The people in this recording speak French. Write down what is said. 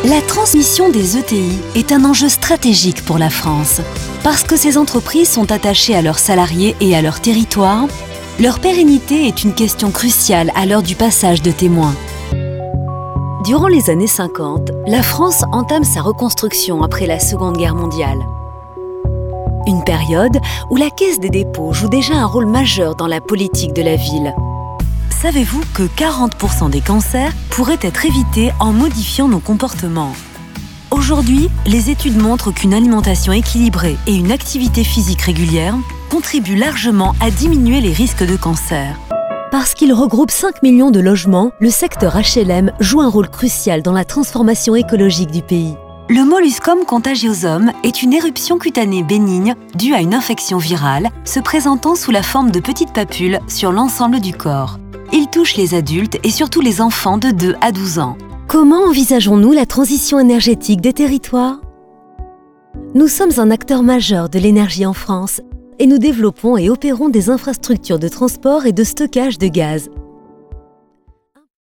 La transmission des ETI est un enjeu stratégique pour la France. Parce que ces entreprises sont attachées à leurs salariés et à leur territoire, leur pérennité est une question cruciale à l'heure du passage de témoins. Durant les années 50, la France entame sa reconstruction après la Seconde Guerre mondiale. Une période où la Caisse des dépôts joue déjà un rôle majeur dans la politique de la ville. Savez-vous que 40% des cancers pourraient être évités en modifiant nos comportements? Aujourd'hui, les études montrent qu'une alimentation équilibrée et une activité physique régulière contribuent largement à diminuer les risques de cancer. Parce qu'il regroupe 5 millions de logements, le secteur HLM joue un rôle crucial dans la transformation écologique du pays. Le molluscum contagiosum est une éruption cutanée bénigne due à une infection virale se présentant sous la forme de petites papules sur l'ensemble du corps. Il touche les adultes et surtout les enfants de 2 à 12 ans. Comment envisageons-nous la transition énergétique des territoires? Nous sommes un acteur majeur de l'énergie en France et nous développons et opérons des infrastructures de transport et de stockage de gaz.